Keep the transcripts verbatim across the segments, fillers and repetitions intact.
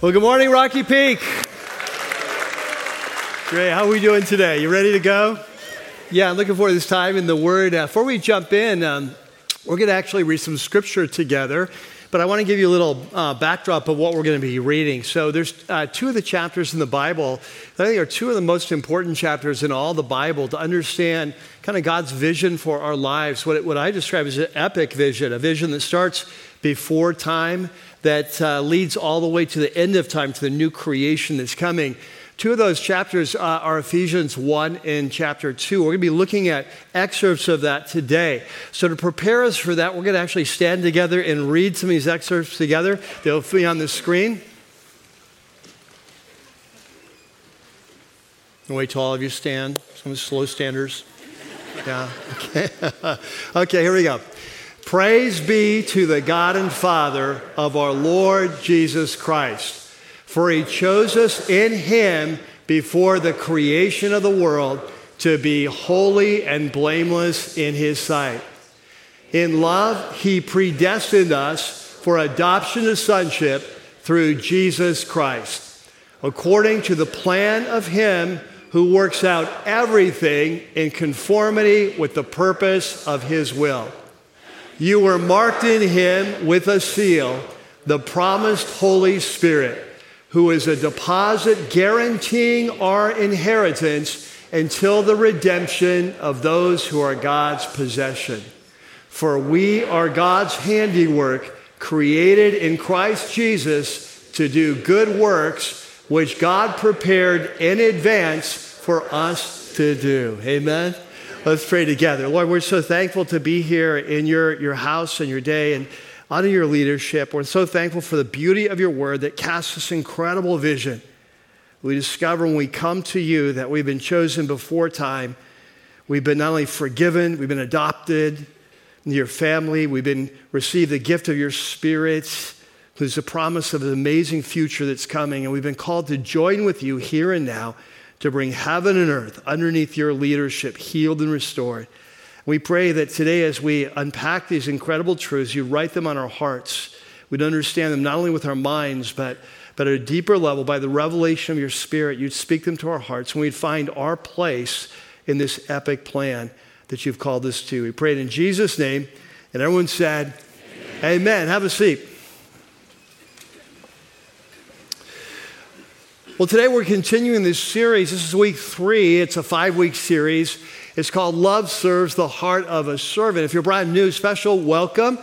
Well, good morning, Rocky Peak. Great. How are we doing today? You ready to go? Yeah, I'm looking forward to this time in the Word. Uh, before we jump in, um, we're going to actually read some scripture together, but I want to give you a little uh, backdrop of what we're going to be reading. So there's uh, two of the chapters in the Bible that I think are two of the most important chapters in all the Bible to understand kind of God's vision for our lives, what, it, what I describe as an epic vision, a vision that starts before time, that uh, leads all the way to the end of time, to the new creation that's coming. Two of those chapters uh, are Ephesians one and chapter two. We're going to be looking at excerpts of that today. So to prepare us for that, we're going to actually stand together and read some of these excerpts together. They'll be on the screen. I'll wait till all of you stand. Some slow standers. Yeah, okay. Okay, here we go. Praise be to the God and Father of our Lord Jesus Christ. For he chose us in him before the creation of the world to be holy and blameless in his sight. In love, he predestined us for adoption to sonship through Jesus Christ, according to the plan of him who works out everything in conformity with the purpose of his will. You were marked in him with a seal, the promised Holy Spirit, who is a deposit guaranteeing our inheritance until the redemption of those who are God's possession. For we are God's handiwork, created in Christ Jesus to do good works, which God prepared in advance for us to do. Amen? Let's pray together. Lord, we're so thankful to be here in your, your house and your day and under your leadership. We're so thankful for the beauty of your word that casts this incredible vision. We discover when we come to you that we've been chosen before time. We've been not only forgiven, we've been adopted into your family. We've been received the gift of your Spirit, who's the promise of an amazing future that's coming. And we've been called to join with you here and now to bring heaven and earth underneath your leadership, healed and restored. We pray that today as we unpack these incredible truths, you write them on our hearts. We'd understand them not only with our minds, but, but at a deeper level by the revelation of your Spirit. You'd speak them to our hearts, and we'd find our place in this epic plan that you've called us to. We pray it in Jesus' name, and everyone said, Amen. Amen. Have a seat. Well, today we're continuing this series. This is week three. It's a five-week series. It's called Love Serves the Heart of a Servant. If you're brand new, special welcome.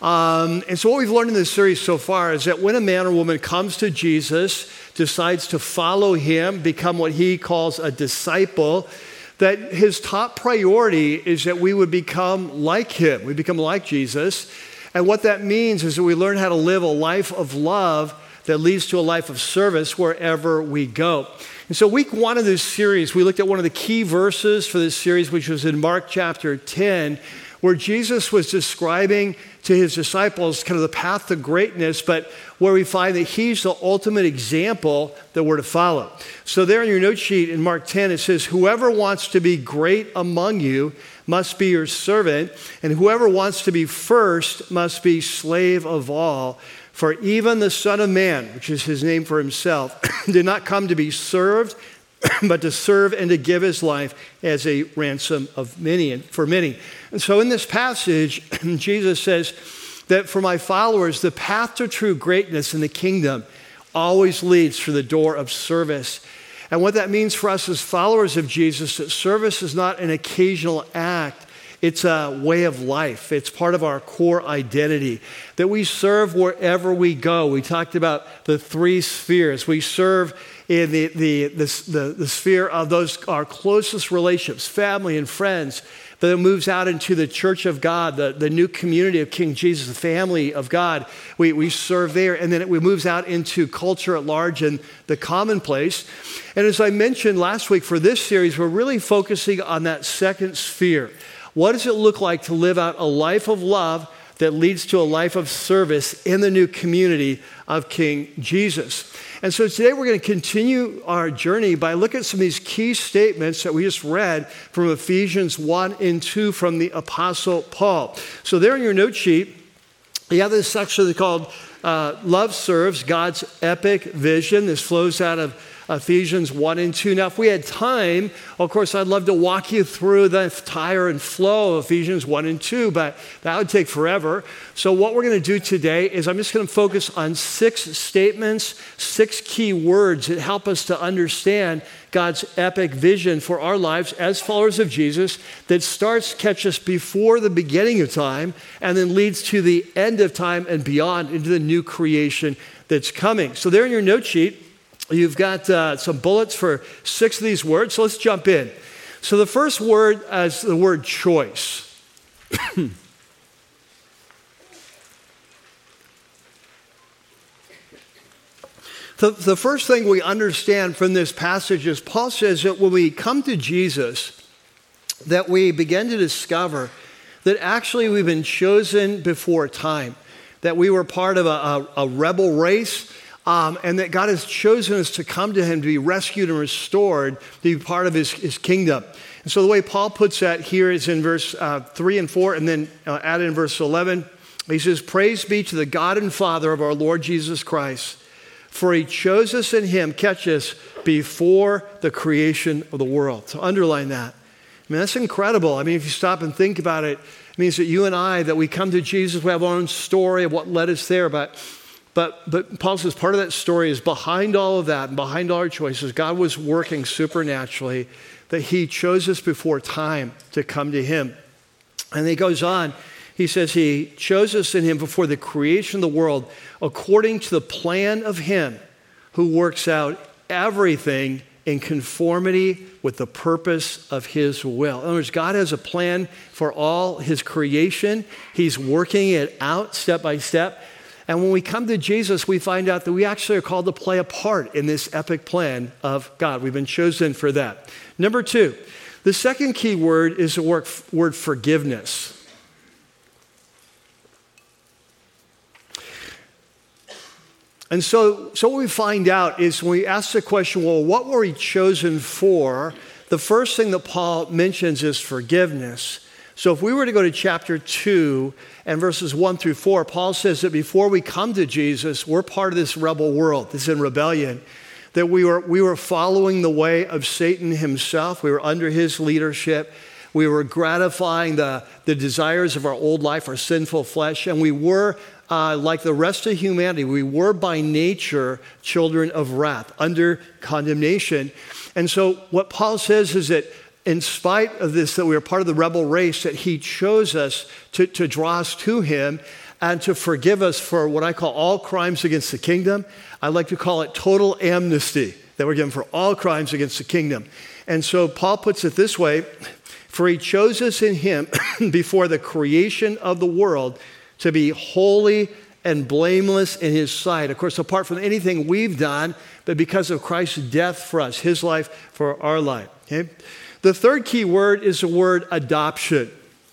Um, and so what we've learned in this series so far is that when a man or woman comes to Jesus, decides to follow him, become what he calls a disciple, that his top priority is that we would become like him. We become like Jesus. And what that means is that we learn how to live a life of love that leads to a life of service wherever we go. And so week one of this series, we looked at one of the key verses for this series, which was in Mark chapter ten, where Jesus was describing to his disciples kind of the path to greatness, but where we find that he's the ultimate example that we're to follow. So there in your note sheet in Mark ten, it says, whoever wants to be great among you must be your servant, and whoever wants to be first must be slave of all. For even the Son of Man, which is his name for himself, did not come to be served, but to serve and to give his life as a ransom of many and for many. And so in this passage, Jesus says that for my followers, the path to true greatness in the kingdom always leads through the door of service. And what that means for us as followers of Jesus, that service is not an occasional act. It's a way of life. It's part of our core identity, that we serve wherever we go. We talked about the three spheres. We serve in the, the, the, the, the sphere of those our closest relationships, family and friends, but it moves out into the church of God, the, the new community of King Jesus, the family of God. We, we serve there, and then it, it moves out into culture at large and the commonplace. And as I mentioned last week, for this series, we're really focusing on that second sphere. What does it look like to live out a life of love that leads to a life of service in the new community of King Jesus? And so today we're going to continue our journey by looking at some of these key statements that we just read from Ephesians one and two from the Apostle Paul. So there in your note sheet, You have this section called uh, Love Serves, God's Epic Vision. This flows out of Ephesians one and two. Now, if we had time, of course, I'd love to walk you through the entire and flow of Ephesians one and two, but that would take forever. So what we're going to do today is I'm just going to focus on six statements, six key words that help us to understand God's epic vision for our lives as followers of Jesus that starts to catch us before the beginning of time and then leads to the end of time and beyond into the new creation that's coming. So there in your note sheet, you've got uh, some bullets for six of these words, so let's jump in. So the first word is the word choice. the, the first thing we understand from this passage is Paul says that when we come to Jesus, that we begin to discover that actually we've been chosen before time, that we were part of a, a, a rebel race, Um, and that God has chosen us to come to him to be rescued and restored, to be part of his, his kingdom. And so the way Paul puts that here is in verse uh, three and four, and then uh, added in verse eleven. He says, "Praise be to the God and Father of our Lord Jesus Christ, for he chose us in him, catch us, before the creation of the world." So underline that. I mean, that's incredible. I mean, if you stop and think about it, it means that you and I, that we come to Jesus, we have our own story of what led us there, but But, but Paul says part of that story is behind all of that and behind all our choices, God was working supernaturally, that he chose us before time to come to him. And he goes on, he says he chose us in him before the creation of the world according to the plan of him who works out everything in conformity with the purpose of his will. In other words, God has a plan for all his creation. He's working it out step by step. And when we come to Jesus, we find out that we actually are called to play a part in this epic plan of God. We've been chosen for that. Number two, the second key word is the word, word forgiveness. And so, so what we find out is when we ask the question, well, what were we chosen for? The first thing that Paul mentions is forgiveness. So if we were to go to chapter two and verses one through four, Paul says that before we come to Jesus, we're part of this rebel world, this in rebellion, that we were, we were following the way of Satan himself. We were under his leadership. We were gratifying the, the desires of our old life, our sinful flesh, and we were, uh, like the rest of humanity, we were by nature children of wrath, under condemnation. And so what Paul says is that in spite of this, that we are part of the rebel race, that he chose us to, to draw us to him and to forgive us for what I call all crimes against the kingdom. I like to call it total amnesty, that we're given for all crimes against the kingdom. And so Paul puts it this way, for he chose us in him before the creation of the world to be holy and blameless in his sight. Of course, apart from anything we've done, but because of Christ's death for us, his life for our life. Okay? The third key word is the word adoption.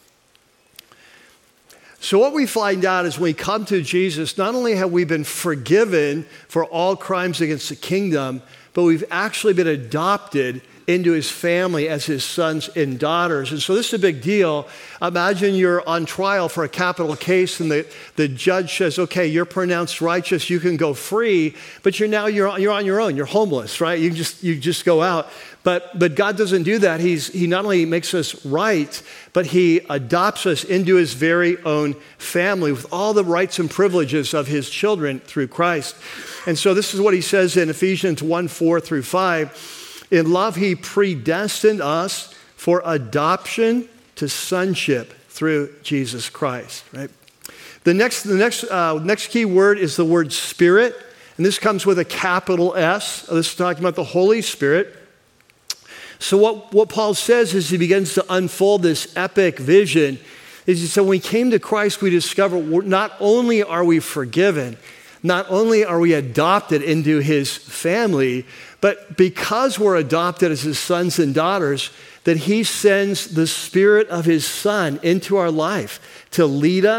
So what we find out is when we come to Jesus, not only have we been forgiven for all crimes against the kingdom, but we've actually been adopted into his family as his sons and daughters. And so this is a big deal. Imagine you're on trial for a capital case and the, the judge says, okay, you're pronounced righteous, you can go free, but you're now you're, you're on your own, you're homeless, right? You just you just go out. But but God doesn't do that. He's he not only makes us right, but he adopts us into his very own family with all the rights and privileges of his children through Christ. And so this is what he says in Ephesians one, four through five. In love, he predestined us for adoption to sonship through Jesus Christ, right? The next, the next, uh, next key word is the word Spirit, and this comes with a capital S. This is talking about the Holy Spirit. So what, what Paul says is he begins to unfold this epic vision. Is he said, when we came to Christ, we discovered not only are we forgiven, not only are we adopted into his family, but because we're adopted as his sons and daughters, that he sends the Spirit of his Son into our life to lead us,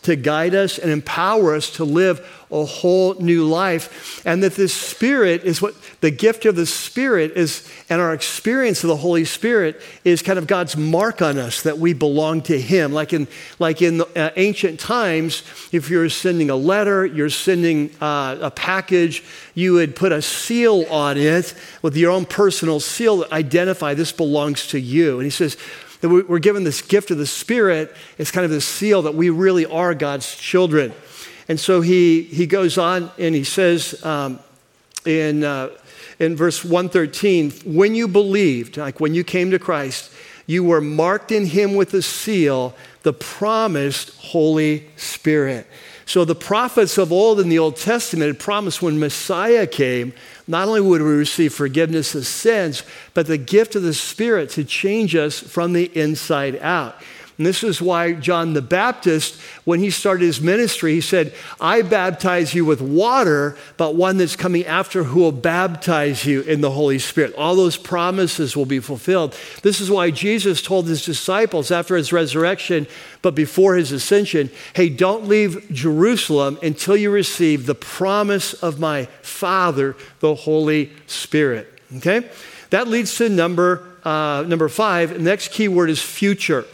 to guide us and empower us to live a whole new life. And that this Spirit is what the gift of the Spirit is, and our experience of the Holy Spirit is kind of God's mark on us that we belong to Him. Like in like in the, uh, ancient times, if you're sending a letter, you're sending uh, a package, you would put a seal on it with your own personal seal that identify this belongs to you. And he says that we're given this gift of the Spirit. It's kind of the seal that we really are God's children. And so he he goes on and he says um, in uh, in verse one thirteen, when you believed, like when you came to Christ, you were marked in Him with a seal, the promised Holy Spirit. So the prophets of old in the Old Testament had promised when Messiah came, not only would we receive forgiveness of sins, but the gift of the Spirit to change us from the inside out. And this is why John the Baptist, when he started his ministry, he said, I baptize you with water, but one that's coming after who will baptize you in the Holy Spirit. All those promises will be fulfilled. This is why Jesus told his disciples after his resurrection, but before his ascension, hey, don't leave Jerusalem until you receive the promise of my Father, the Holy Spirit. Okay? That leads to number, uh, number five. The next key word is future.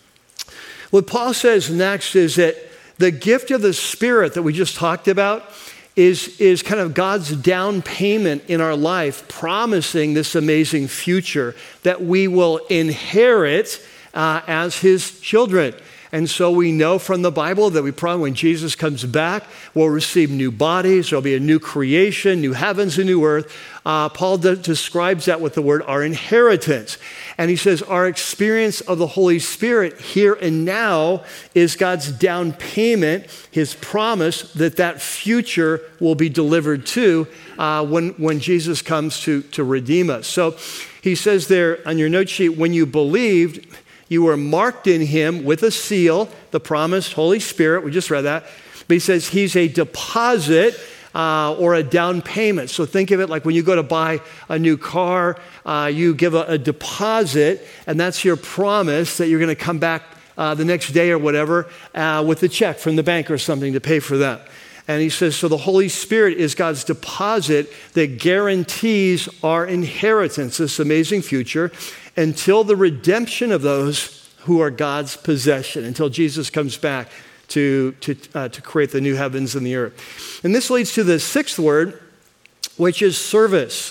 What Paul says next is that the gift of the Spirit that we just talked about is, is kind of God's down payment in our life, promising this amazing future that we will inherit uh, as His children. And so we know from the Bible that we probably, when Jesus comes back, we'll receive new bodies. There'll be a new creation, new heavens and new earth. Uh, Paul de- describes that with the word our inheritance. And he says our experience of the Holy Spirit here and now is God's down payment, His promise that that future will be delivered to uh, when, when Jesus comes to, to redeem us. So he says there on your note sheet, when you believed, you were marked in Him with a seal, the promised Holy Spirit. We just read that. But he says He's a deposit uh, or a down payment. So think of it like when you go to buy a new car, uh, you give a, a deposit, and that's your promise that you're going to come back uh, the next day or whatever uh, with a check from the bank or something to pay for that. And he says, so the Holy Spirit is God's deposit that guarantees our inheritance, this amazing future, until the redemption of those who are God's possession, until Jesus comes back to, to, uh, to create the new heavens and the earth. And this leads to the sixth word, which is service.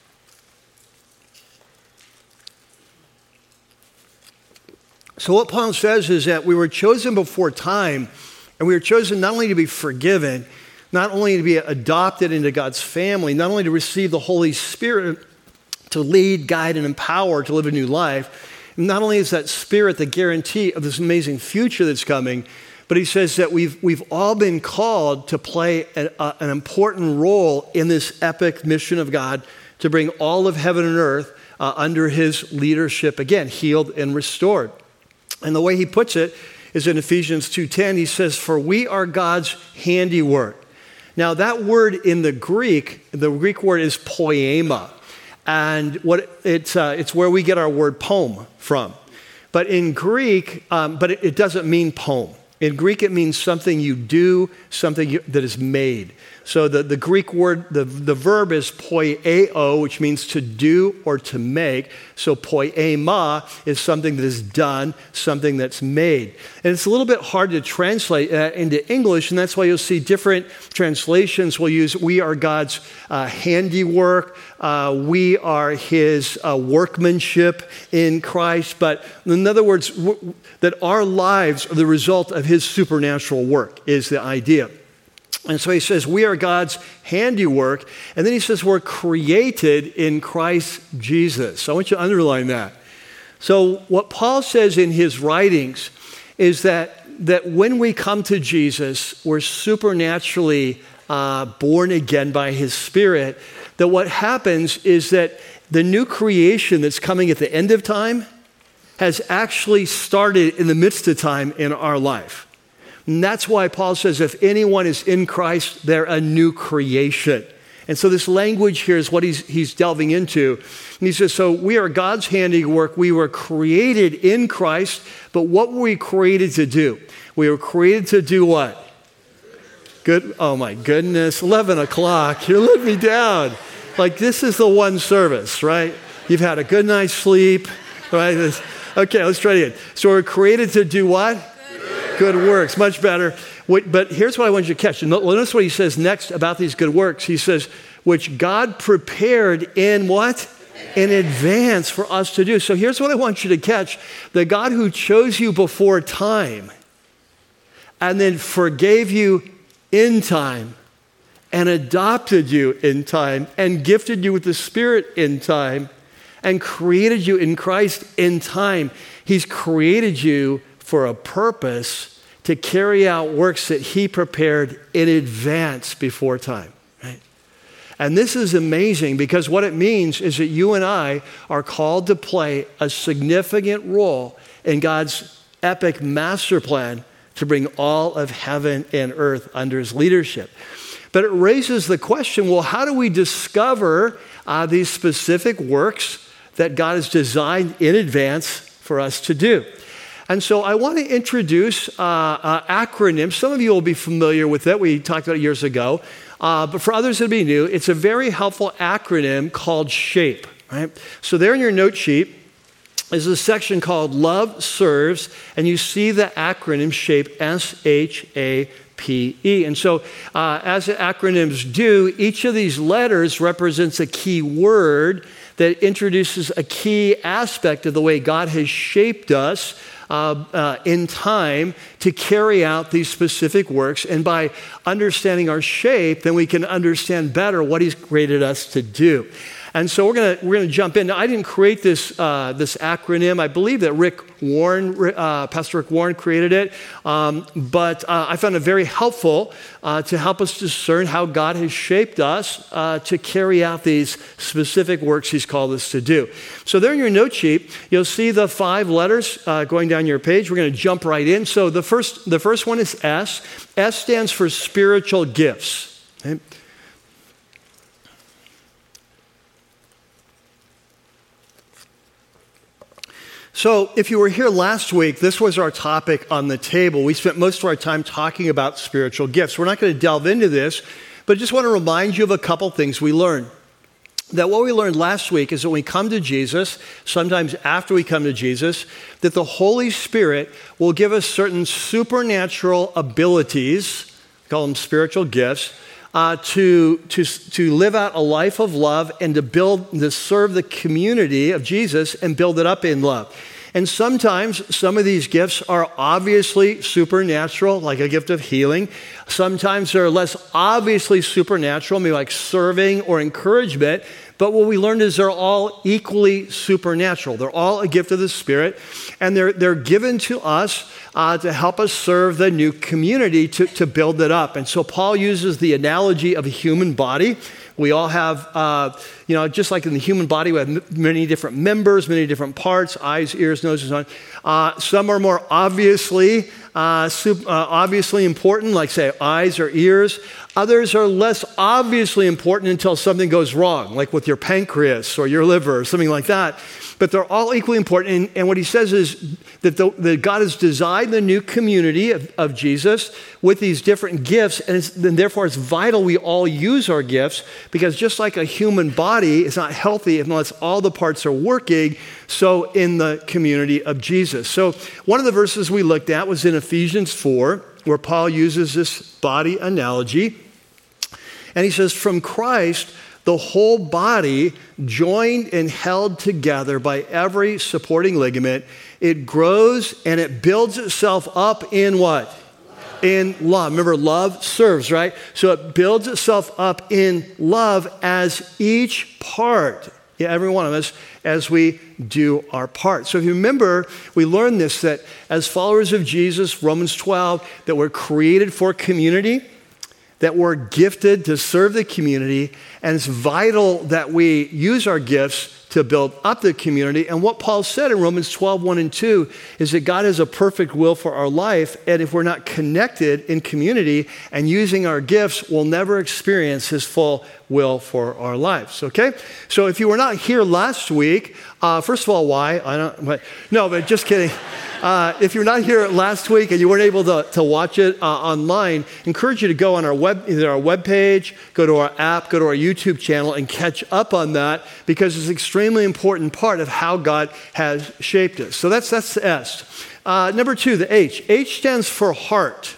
So what Paul says is that we were chosen before time, and we were chosen not only to be forgiven, not only to be adopted into God's family, not only to receive the Holy Spirit to lead, guide, and empower to live a new life. Not only is that Spirit the guarantee of this amazing future that's coming, but he says that we've, we've all been called to play a, a, an important role in this epic mission of God to bring all of heaven and earth uh, under His leadership, again, healed and restored. And the way he puts it is in Ephesians two ten. He says, for we are God's handiwork. Now that word in the Greek, the Greek word is poema. And what it's, uh, it's where we get our word poem from. But in Greek, um, but it, it doesn't mean poem. In Greek, it means something you do, something you, that is made. So the, the Greek word, the, the verb is poieo, which means to do or to make. So poema is something that is done, something that's made. And it's a little bit hard to translate uh, into English, and that's why you'll see different translations will use, we are God's uh, handiwork, uh, we are His uh, workmanship in Christ. But in other words, w- that our lives are the result of His supernatural work is the idea. And so he says, we are God's handiwork. And then he says, we're created in Christ Jesus. So I want you to underline that. So what Paul says in his writings is that, that when we come to Jesus, we're supernaturally uh, born again by His Spirit. That what happens is that the new creation that's coming at the end of time has actually started in the midst of time in our life. And that's why Paul says, if anyone is in Christ, they're a new creation. And so this language here is what he's, he's delving into. And he says, so we are God's handiwork. We were created in Christ, but what were we created to do? We were created to do what? Good. Oh my goodness, eleven o'clock. You're letting me down. Like this is the one service, right? You've had a good night's sleep, right? Okay, let's try it again. So we're created to do what? Good, good works. Much better. But here's what I want you to catch. Notice what he says next about these good works. He says, which God prepared in what? In advance for us to do. So here's what I want you to catch. The God who chose you before time and then forgave you in time and adopted you in time and gifted you with the Spirit in time and created you in Christ in time. He's created you for a purpose to carry out works that he prepared in advance before time, right? And this is amazing because what it means is that you and I are called to play a significant role in God's epic master plan to bring all of heaven and earth under his leadership. But it raises the question, well, how do we discover uh, these specific works that God has designed in advance for us to do? And so I want to introduce uh, uh, acronyms. Some of you will be familiar with it. We talked about it years ago. Uh, but for others that'll be new, it's a very helpful acronym called SHAPE. Right? So there in your note sheet is a section called Love Serves, and you see the acronym SHAPE, S H A P E. And so uh, as the acronyms do, each of these letters represents a key word that introduces a key aspect of the way God has shaped us Uh, uh, in time to carry out these specific works. And by understanding our shape, then we can understand better what he's created us to do. And so we're gonna we're gonna jump in. Now, I didn't create this uh, this acronym. I believe that Rick Warren, uh, Pastor Rick Warren, created it. Um, but uh, I found it very helpful uh, to help us discern how God has shaped us uh, to carry out these specific works He's called us to do. So there in your note sheet, you'll see the five letters uh, going down your page. We're going to jump right in. So the first the first one is S. S stands for spiritual gifts. Okay? So if you were here last week, this was our topic on the table. We spent most of our time talking about spiritual gifts. We're not going to delve into this, but just want to remind you of a couple things we learned. That what we learned last week is that when we come to Jesus, sometimes after we come to Jesus, that the Holy Spirit will give us certain supernatural abilities, call them spiritual gifts, uh, to, to, to live out a life of love and to build, to serve the community of Jesus and build it up in love. And sometimes some of these gifts are obviously supernatural, like a gift of healing. Sometimes they're less obviously supernatural, maybe like serving or encouragement. But what we learned is they're all equally supernatural. They're all a gift of the Spirit, and they're, they're given to us uh, to help us serve the new community, to, to build it up. And so Paul uses the analogy of a human body. We all have, uh, you know, just like in the human body, we have m- many different members, many different parts, eyes, ears, noses, and so on. Uh, some are more obviously, uh, super, uh, obviously important, like say eyes or ears. Others are less obviously important until something goes wrong, like with your pancreas or your liver or something like that. But they're all equally important. And, and what he says is that, the, that God has designed the new community of, of Jesus with these different gifts. And, it's, and therefore, it's vital we all use our gifts, because just like a human body is not healthy unless all the parts are working, so in the community of Jesus. So one of the verses we looked at was in Ephesians four, where Paul uses this body analogy. And he says, from Christ, the whole body, joined and held together by every supporting ligament, it grows and it builds itself up in what? Love. In love. Remember, love serves, right? So it builds itself up in love as each part, yeah, every one of us, as we do our part. So if you remember, we learned this, that as followers of Jesus, Romans twelve, that we're created for community, that we're gifted to serve the community, and it's vital that we use our gifts to build up the community. And what Paul said in Romans twelve, one and two is that God has a perfect will for our life, and if we're not connected in community and using our gifts, we'll never experience his full will for our lives, okay? So if you were not here last week, uh, first of all, why? I don't, but, no, but just kidding. Uh, if you're not here last week and you weren't able to, to watch it uh, online, I encourage you to go on our web, either our webpage, go to our app, go to our YouTube channel and catch up on that, because it's an extremely important part of how God has shaped us. So that's, that's the S. Uh, number two, the H. H stands for heart.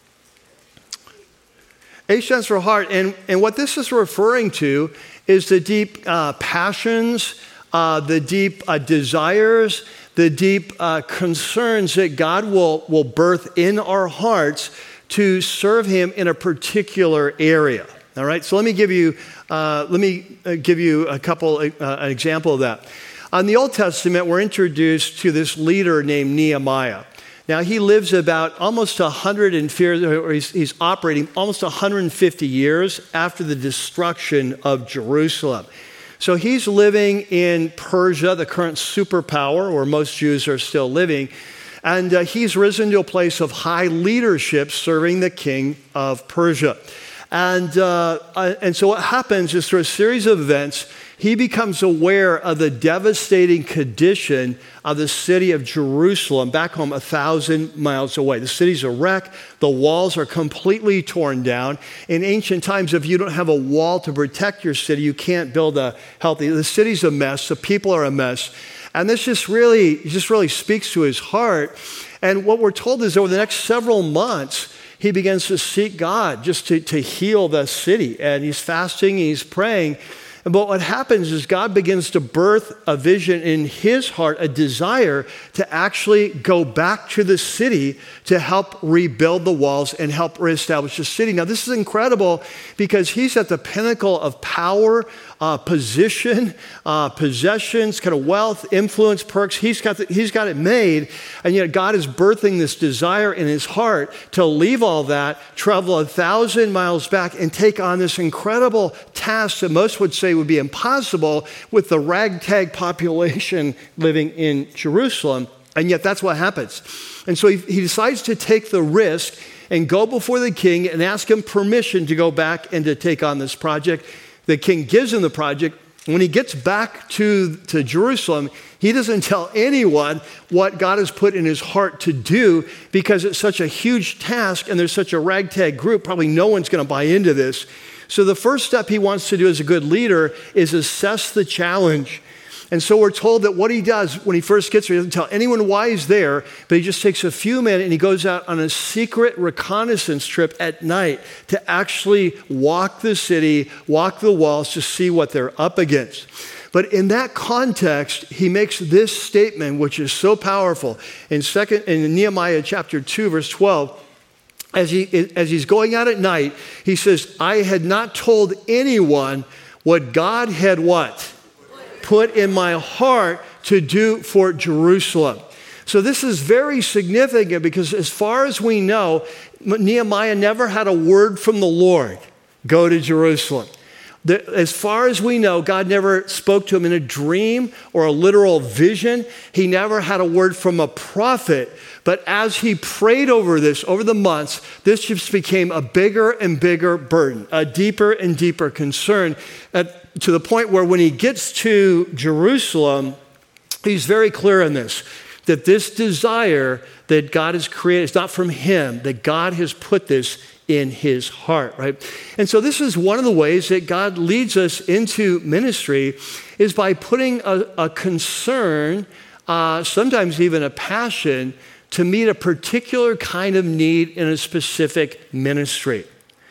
H stands for heart, and, and what this is referring to is the deep uh, passions, uh, the deep uh, desires, the deep uh, concerns that God will, will birth in our hearts to serve Him in a particular area. All right, so let me give you uh, let me uh, give you a couple uh, an example of that. In the Old Testament, we're introduced to this leader named Nehemiah. Now, he lives about almost one hundred, or he's, he's operating almost one hundred fifty years after the destruction of Jerusalem. So he's living in Persia, the current superpower where most Jews are still living. And uh, he's risen to a place of high leadership serving the king of Persia. And, uh, uh, and so what happens is through a series of events, he becomes aware of the devastating condition of the city of Jerusalem, back home a thousand miles away. The city's a wreck. The walls are completely torn down. In ancient times, if you don't have a wall to protect your city, you can't build a healthy. The city's a mess. The people are a mess. And this just really, just really speaks to his heart. And what we're told is over the next several months, he begins to seek God just to, to heal the city. And he's fasting, he's praying. But what happens is God begins to birth a vision in his heart, a desire to actually go back to the city to help rebuild the walls and help reestablish the city. Now, this is incredible because he's at the pinnacle of power, uh, position, uh, possessions, kind of wealth, influence, perks. He's got, the, he's got it made, and yet God is birthing this desire in his heart to leave all that, travel a thousand miles back, and take on this incredible task that most would say would be impossible with the ragtag population living in Jerusalem. And yet that's what happens. And so he, he decides to take the risk and go before the king and ask him permission to go back and to take on this project. The king gives him the project. When he gets back to, to Jerusalem, he doesn't tell anyone what God has put in his heart to do because it's such a huge task and there's such a ragtag group. Probably no one's going to buy into this. So the first step he wants to do as a good leader is assess the challenge. And so we're told that what he does when he first gets there, he doesn't tell anyone why he's there, but he just takes a few minutes and he goes out on a secret reconnaissance trip at night to actually walk the city, walk the walls to see what they're up against. But in that context, he makes this statement, which is so powerful. In second, in Nehemiah chapter two, verse twelve, as he as he's going out at night, he says, "I had not told anyone what God had what? Put in my heart to do for Jerusalem." So this is very significant because as far as we know, Nehemiah never had a word from the Lord, go to Jerusalem. The, as far as we know, God never spoke to him in a dream or a literal vision. He never had a word from a prophet. But as he prayed over this, over the months, this just became a bigger and bigger burden, a deeper and deeper concern, at, to the point where when he gets to Jerusalem, he's very clear on this, that this desire that God has created is not from him, that God has put this in his heart, right? And so this is one of the ways that God leads us into ministry is by putting a, a concern, uh, sometimes even a passion, to meet a particular kind of need in a specific ministry.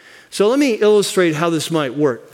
So let me illustrate how this might work.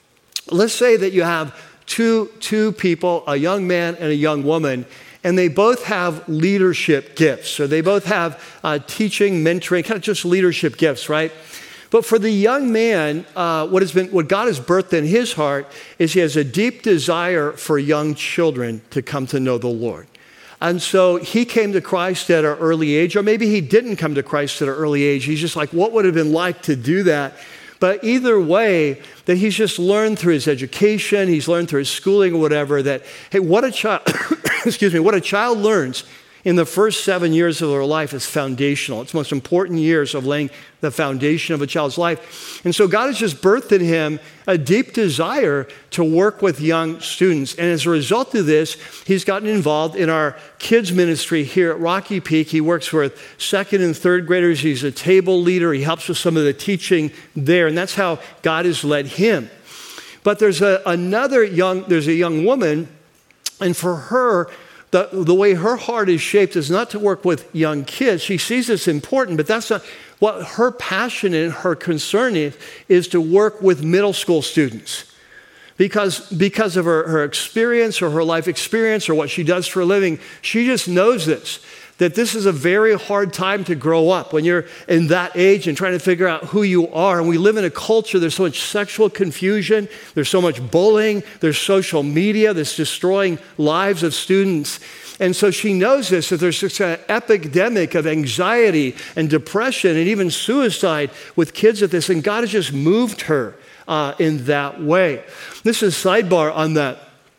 Let's say that you have two, two people, a young man and a young woman, and they both have leadership gifts. So they both have uh, teaching, mentoring, kind of just leadership gifts, right? But for the young man, uh, what has been, what God has birthed in his heart is he has a deep desire for young children to come to know the Lord. And so he came to Christ at an early age, or maybe he didn't come to Christ at an early age. He's just like, what would it have been like to do that? But either way, that he's just learned through his education, he's learned through his schooling or whatever, that, hey, what a child, excuse me, what a child learns in the first seven years of their life is foundational. It's the most important years of laying the foundation of a child's life. And so God has just birthed in him a deep desire to work with young students. And as a result of this, he's gotten involved in our kids ministry here at Rocky Peak. He works with second and third graders. He's a table leader. He helps with some of the teaching there. And that's how God has led him. But there's a, another young, there's a young woman, and for her, The, the way her heart is shaped is not to work with young kids. She sees this important, but that's not what her passion and her concern is, is to work with middle school students. Because, because of her, her experience or her life experience or what she does for a living, she just knows this, that this is a very hard time to grow up when you're in that age and trying to figure out who you are. And we live in a culture, there's so much sexual confusion, there's so much bullying, there's social media that's destroying lives of students. And so she knows this, that there's this kind of epidemic of anxiety and depression and even suicide with kids at this. And God has just moved her uh, in that way. This is a sidebar on that.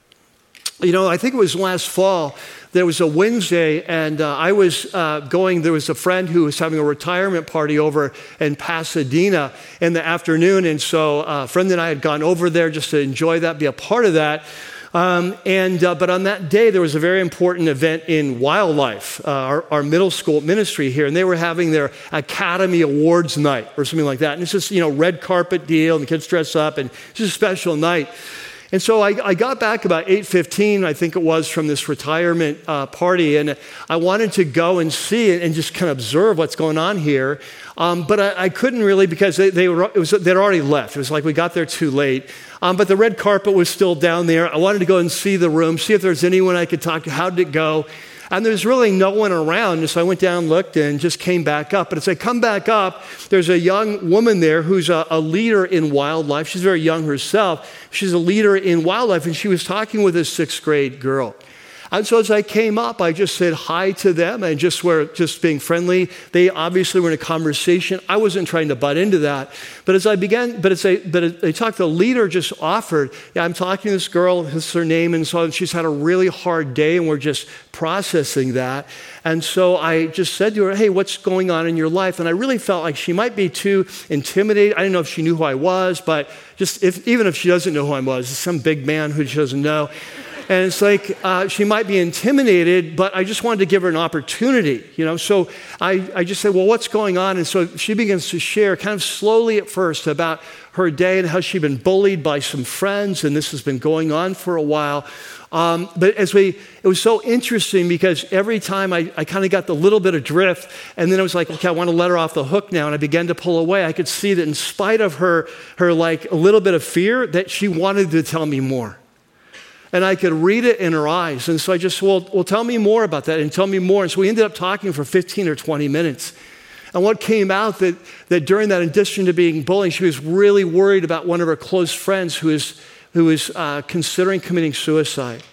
You know, I think it was last fall, there was a Wednesday, and uh, I was uh, going, there was a friend who was having a retirement party over in Pasadena in the afternoon, and so uh, a friend and I had gone over there just to enjoy that, be a part of that. Um, and uh, but on that day, there was a very important event in Wildlife, uh, our, our middle school ministry here, and they were having their Academy Awards night or something like that. And it's just, you know, red carpet deal, and the kids dress up, and it's just a special night. And so I, I got back about eight fifteen, I think it was, from this retirement uh, party, and I wanted to go and see it and just kind of observe what's going on here. Um, but I, I couldn't really because they, they were, it was, they'd already left. It was like we got there too late. Um, but the red carpet was still down there. I wanted to go and see the room, see if there's anyone I could talk to. How did it go? And there's really no one around. And so I went down, looked, and just came back up. But as I come back up, there's a young woman there who's a, a leader in Wildlife. She's very young herself. She's a leader in Wildlife, and she was talking with a sixth grade girl. And so as I came up, I just said hi to them and just were just being friendly. They obviously were in a conversation. I wasn't trying to butt into that. But as I began, but as I, but as they talked, the leader just offered, yeah, I'm talking to this girl, this is her name, and so she's had a really hard day, and we're just processing that. And so I just said to her, hey, what's going on in your life? And I really felt like she might be too intimidated. I didn't know if she knew who I was, but just if, even if she doesn't know who I was, some big man who she doesn't know. And it's like uh, she might be intimidated, but I just wanted to give her an opportunity, you know. So I, I just said, well, what's going on? And so she begins to share kind of slowly at first about her day and how she'd been bullied by some friends, and this has been going on for a while. Um, but as we, it was so interesting because every time I, I kind of got the little bit of drift, and then I was like, okay, I want to let her off the hook now, and I began to pull away. I could see that in spite of her, her like a little bit of fear, that she wanted to tell me more. And I could read it in her eyes. And so I just, well, well, tell me more about that and tell me more. And so we ended up talking for fifteen or twenty minutes. And what came out that, that during that, in addition to being bullied, she was really worried about one of her close friends who is, who is uh, considering committing suicide.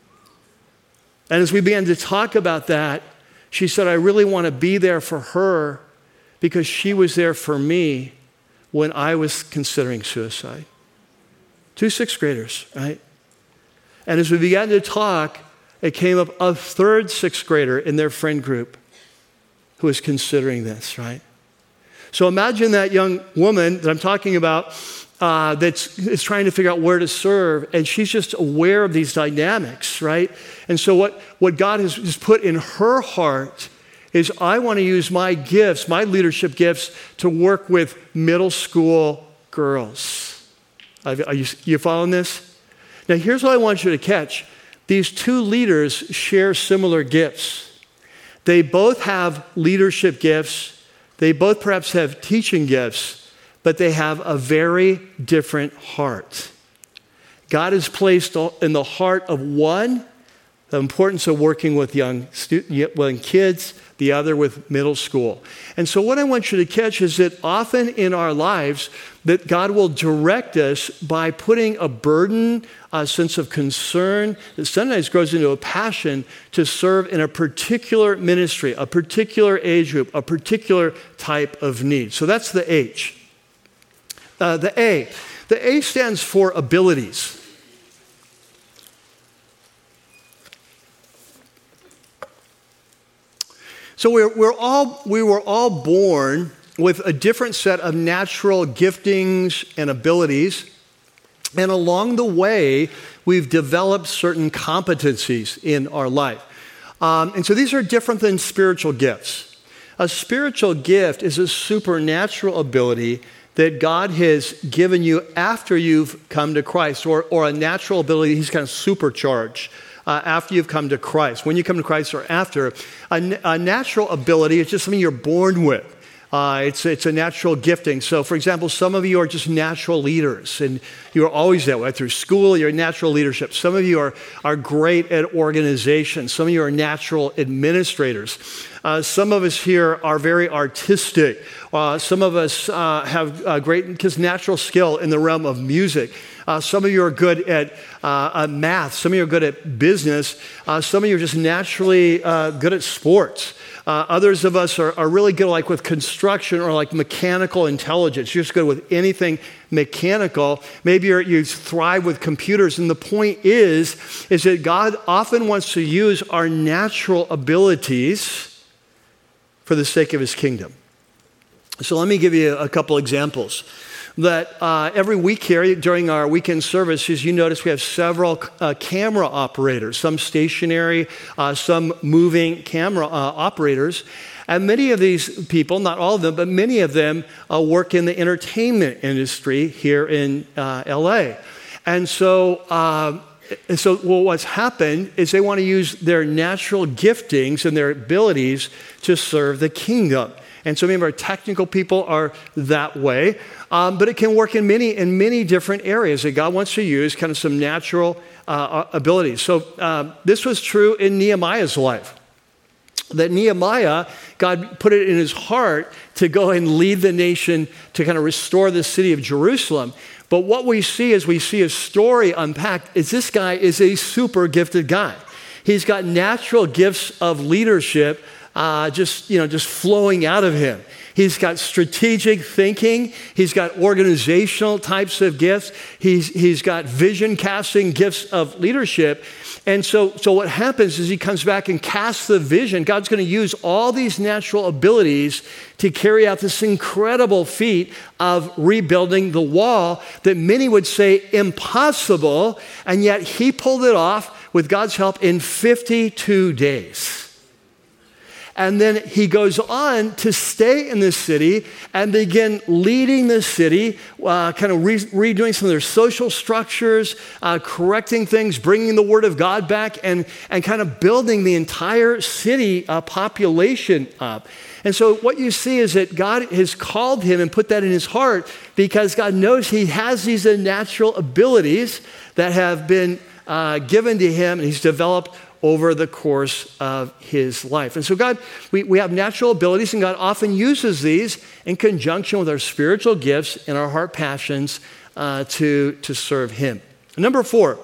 And as we began to talk about that, she said, I really want to be there for her because she was there for me when I was considering suicide. Two sixth graders, right? And as we began to talk, it came up a third sixth grader in their friend group who was considering this, right? So imagine that young woman that I'm talking about uh, that's is trying to figure out where to serve, and she's just aware of these dynamics, right? And so what, what God has just put in her heart is I want to use my gifts, my leadership gifts, to work with middle school girls. Are you, you following this? Now, here's what I want you to catch. These two leaders share similar gifts. They both have leadership gifts. They both perhaps have teaching gifts, but they have a very different heart. God has placed in the heart of one the importance of working with young, stu- young kids, the other with middle school. And so what I want you to catch is that often in our lives that God will direct us by putting a burden, a sense of concern that sometimes grows into a passion to serve in a particular ministry, a particular age group, a particular type of need. So that's the H. Uh, the A. The A stands for abilities. So we're, we're all, we were all born with a different set of natural giftings and abilities. And along the way, we've developed certain competencies in our life. Um, and so these are different than spiritual gifts. A spiritual gift is a supernatural ability that God has given you after you've come to Christ, or, or a natural ability he's kind of supercharged uh, after you've come to Christ. When you come to Christ or after, a, a natural ability is just something you're born with. Uh, it's, it's a natural gifting. So, for example, some of you are just natural leaders, and you're always that way. Through school, you're natural leadership. Some of you are, are great at organization. Some of you are natural administrators. Uh, some of us here are very artistic. Uh, some of us uh, have uh, great, just natural skill in the realm of music. Uh, some of you are good at uh, uh, math. Some of you are good at business. Uh, some of you are just naturally uh, good at sports. Uh, others of us are, are really good like with construction or like mechanical intelligence. You're just good with anything mechanical. Maybe you're, you thrive with computers. And the point is, is that God often wants to use our natural abilities for the sake of his kingdom. So let me give you a couple examples. That uh, every week here during our weekend services, you notice we have several uh, camera operators, some stationary, uh, some moving camera uh, operators. And many of these people, not all of them, but many of them uh, work in the entertainment industry here in uh, L A. And so, uh, and so well, what's happened is they want to use their natural giftings and their abilities to serve the kingdom. And so many of our technical people are that way. Um, but it can work in many in many different areas that God wants to use kind of some natural uh, abilities. So uh, this was true in Nehemiah's life. That Nehemiah, God put it in his heart to go and lead the nation to kind of restore the city of Jerusalem. But what we see as we see his story unpacked is this guy is a super gifted guy. He's got natural gifts of leadership Uh, just, you know, just flowing out of him. He's got strategic thinking. He's got organizational types of gifts. He's, he's got vision casting gifts of leadership. And so, so what happens is he comes back and casts the vision. God's going to use all these natural abilities to carry out this incredible feat of rebuilding the wall that many would say impossible. And yet he pulled it off with God's help in fifty-two days. And then he goes on to stay in this city and begin leading this city, uh, kind of re- redoing some of their social structures, uh, correcting things, bringing the word of God back, and, and kind of building the entire city uh, population up. And so what you see is that God has called him and put that in his heart because God knows he has these natural abilities that have been uh, given to him, and he's developed over the course of his life. And so God, we, we have natural abilities, and God often uses these in conjunction with our spiritual gifts and our heart passions uh, to, to serve him. Number four.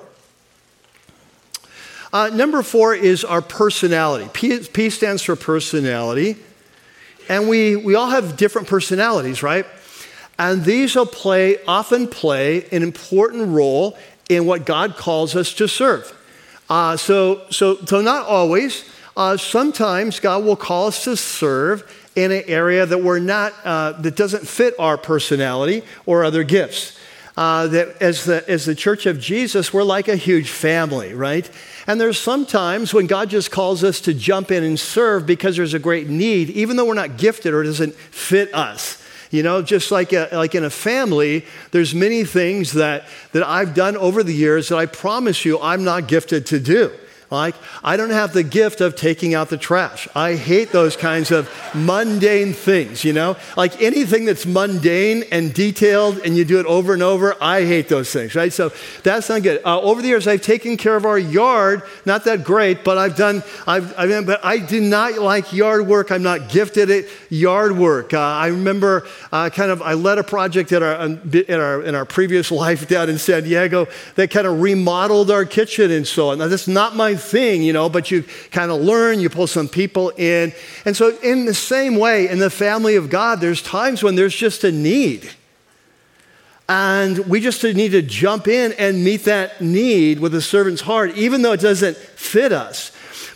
Uh, number four is our personality. P, P stands for personality. And we, we all have different personalities, right? And these will play, often play an important role in what God calls us to serve. Uh, so, so, so not always. Uh, sometimes God will call us to serve in an area that we're not, uh, that doesn't fit our personality or other gifts. Uh, that as the as the Church of Jesus, we're like a huge family, right? And there's sometimes when God just calls us to jump in and serve because there's a great need, even though we're not gifted or it doesn't fit us. You know, just like a, like in a family, there's many things that, that I've done over the years that I promise you I'm not gifted to do. Like, I don't have the gift of taking out the trash. I hate those kinds of mundane things, you know? Like anything that's mundane and detailed and you do it over and over, I hate those things, right? So that's not good. Uh, over the years, I've taken care of our yard. Not that great, but I've done, I've, I've done, but I do not like yard work. I'm not gifted at yard work. Uh, I remember uh, kind of, I led a project at our, in our, in our previous life down in San Diego that kind of remodeled our kitchen and so on. Now, that's not my thing, you know, but you kind of learn, you pull some people in. And so in the same way, in the family of God, there's times when there's just a need. And we just need to jump in and meet that need with a servant's heart, even though it doesn't fit us.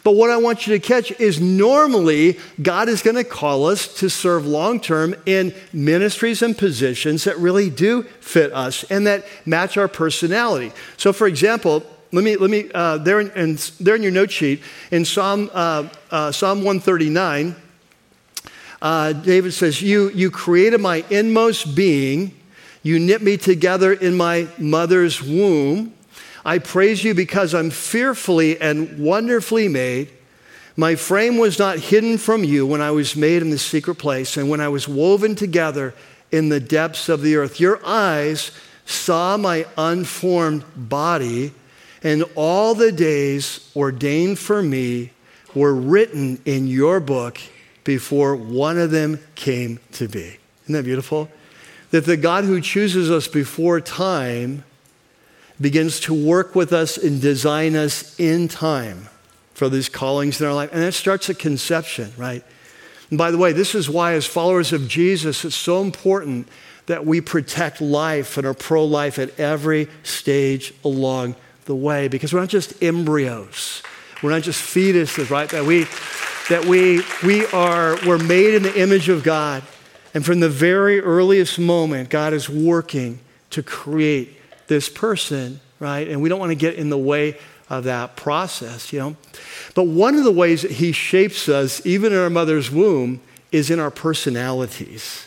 But what I want you to catch is normally God is going to call us to serve long-term in ministries and positions that really do fit us and that match our personality. So for example, let me, let me uh, there, in, in, there in your note sheet, in Psalm, uh, uh, Psalm one thirty-nine, uh, David says, you, you created my inmost being. You knit me together in my mother's womb. I praise you because I'm fearfully and wonderfully made. My frame was not hidden from you when I was made in the secret place and when I was woven together in the depths of the earth. Your eyes saw my unformed body, and all the days ordained for me were written in your book before one of them came to be. Isn't that beautiful? That the God who chooses us before time begins to work with us and design us in time for these callings in our life. And that starts at conception, right? And by the way, this is why as followers of Jesus, it's so important that we protect life and are pro-life at every stage along the way, because we're not just embryos. We're not just fetuses, right? That we, that we, we are, we're made in the image of God. And from the very earliest moment, God is working to create this person, right? And we don't want to get in the way of that process, you know? But one of the ways that he shapes us, even in our mother's womb, is in our personalities.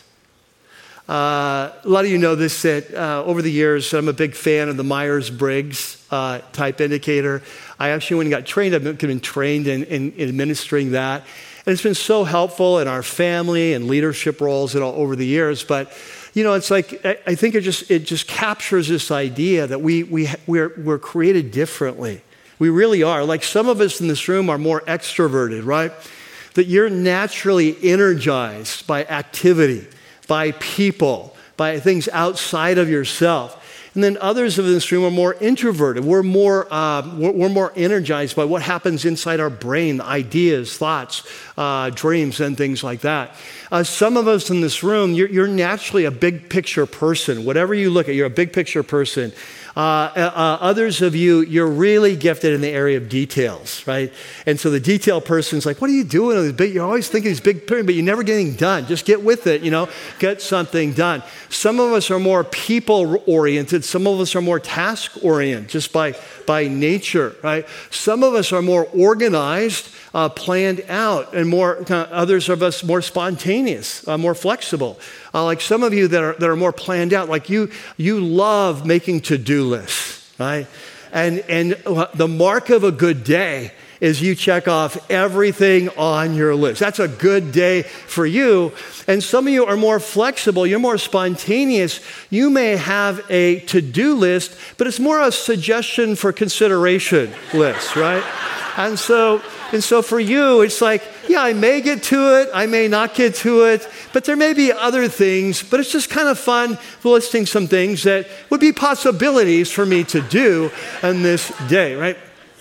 Uh, a lot of you know this, that uh, over the years, I'm a big fan of the Myers-Briggs uh, type indicator. I actually, when I got trained, I've been, been trained in, in, in administering that. And it's been so helpful in our family and leadership roles and all over the years. But, you know, it's like, I, I think it just it just captures this idea that we, we, we're, we're created differently. We really are. Like some of us in this room are more extroverted, right? That you're naturally energized by activity, by people, by things outside of yourself. And then others of this room are more introverted. We're more, uh, we're, we're more energized by what happens inside our brain, ideas, thoughts, uh, dreams, and things like that. Uh, some of us in this room, you're, you're naturally a big picture person. Whatever you look at, you're a big picture person. Uh, uh, others of you, you're really gifted in the area of details, right? And so the detail person's like, what are you doing? You're always thinking it's big, but you're never getting done. Just get with it, you know, get something done. Some of us are more people-oriented. Some of us are more task-oriented, just by, by nature, right? Some of us are more organized, uh, planned out, and more. Uh, others of us more spontaneous, uh, more flexible. Uh, like some of you that are that are more planned out, like you, you love making to-do lists, right? And and the mark of a good day is you check off everything on your list. That's a good day for you. And some of you are more flexible. You're more spontaneous. You may have a to-do list, but it's more a suggestion for consideration list, right? And so, and so for you, it's like, yeah, I may get to it, I may not get to it, but there may be other things, but it's just kind of fun listing some things that would be possibilities for me to do on this day, right?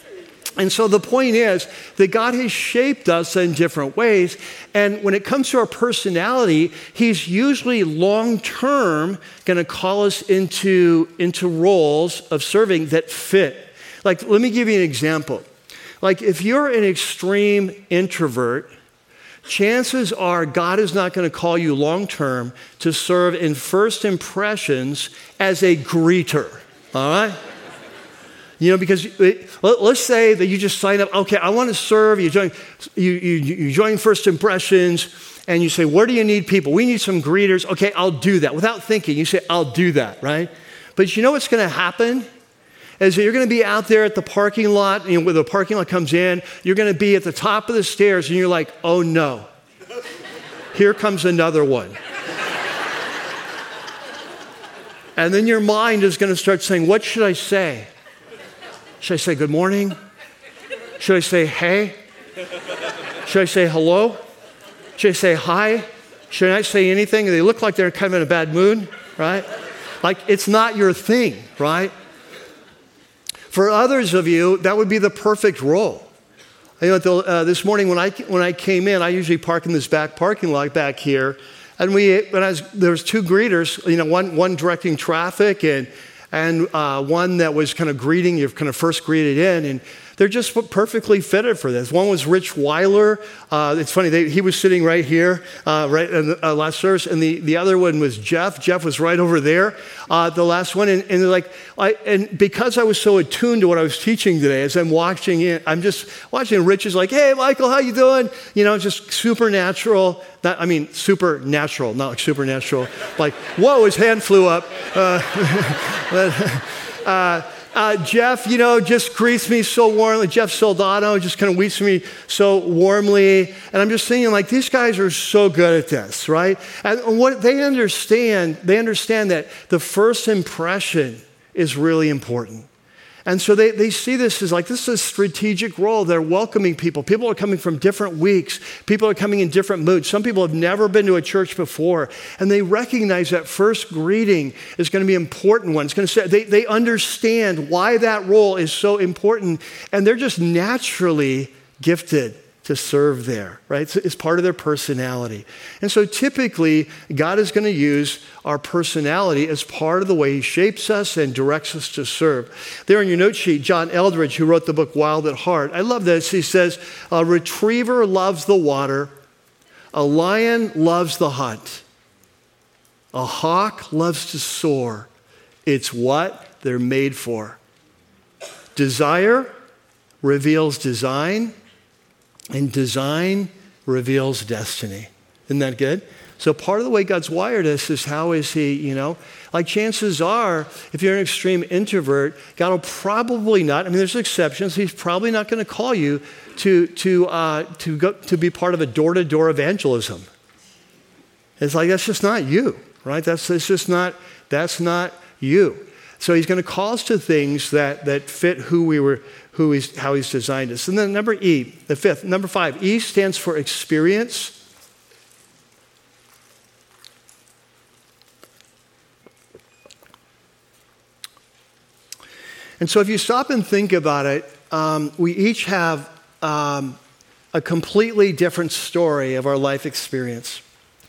And so the point is that God has shaped us in different ways. And when it comes to our personality, he's usually long-term going to call us into, into roles of serving that fit. Like, let me give you an example. Like, if you're an extreme introvert, chances are God is not going to call you long-term to serve in first impressions as a greeter, all right? You know, because it, let, let's say that you just sign up, okay, I want to serve, you join, you, you, you join First Impressions, and you say, where do you need people? We need some greeters. Okay, I'll do that. Without thinking, you say, I'll do that, right? But you know what's going to happen? Is that you're going to be out there at the parking lot, you know, when the parking lot comes in, you're going to be at the top of the stairs, and you're like, oh no, here comes another one. And then your mind is going to start saying, what should I say? Should I say good morning? Should I say hey? Should I say hello? Should I say hi? Should I say anything? They look like they're kind of in a bad mood, right? Like it's not your thing, right? For others of you, that would be the perfect role. You know, the, uh, this morning when I when I came in, I usually park in this back parking lot back here, and we when I was there was two greeters, you know, one one directing traffic and and uh, one that was kind of greeting you, kind of first greeted in. And They're just perfectly fitted for this. One was Rich Weiler. Uh, it's funny, they, he was sitting right here, uh, right in the uh, last service, and the, the other one was Jeff. Jeff was right over there, uh, the last one. And, and they're like, I, and because I was so attuned to what I was teaching today, as I'm watching it, I'm just watching. Rich is like, hey, Michael, how you doing? You know, just supernatural. Not, I mean, supernatural, not like supernatural. Like, whoa, his hand flew up. Uh, but, uh, Uh, Jeff, you know, just greets me so warmly. Jeff Soldano just kind of greets me so warmly. And I'm just thinking, like, these guys are so good at this, right? And what they understand, they understand that the first impression is really important. And so they, they see this as like, this is a strategic role. They're welcoming people. People are coming from different weeks. People are coming in different moods. Some people have never been to a church before. And they recognize that first greeting is going to be an important one. It's going to say, they, they understand why that role is so important. And they're just naturally gifted to serve there, right? It's, it's part of their personality. And so typically, God is going to use our personality as part of the way he shapes us and directs us to serve. There in your note sheet, John Eldredge, who wrote the book Wild at Heart, I love this. He says, a retriever loves the water, a lion loves the hunt, a hawk loves to soar. It's what they're made for. Desire reveals design, and design reveals destiny. Isn't that good? So part of the way God's wired us is how is he, you know, like chances are, if you're an extreme introvert, God will probably not, I mean, there's exceptions, he's probably not going to call you to, to, uh, to, go, to be part of a door-to-door evangelism. It's like, that's just not you, right? That's, that's just not, that's not you. So he's going to call us to things that, that fit who we were, who he's, how he's designed us. And then number E, the fifth, number five, E stands for experience. And so if you stop and think about it, um, we each have um, a completely different story of our life experience.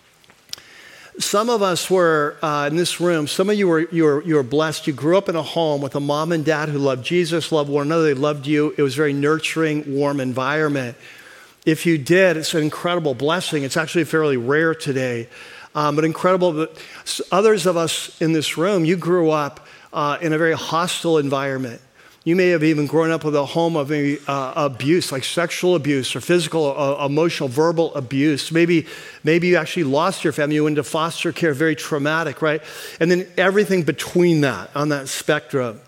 Some of us were uh, in this room, some of you were, you were you were blessed. You grew up in a home with a mom and dad who loved Jesus, loved one another, they loved you. It was a very nurturing, warm environment. If you did, it's an incredible blessing. It's actually fairly rare today, um, but incredible. But others of us in this room, you grew up uh, in a very hostile environment. You may have even grown up with a home of maybe, uh, abuse, like sexual abuse or physical, uh, emotional, verbal abuse. Maybe, maybe you actually lost your family. You went into foster care, very traumatic, right? And then everything between that, on that spectrum.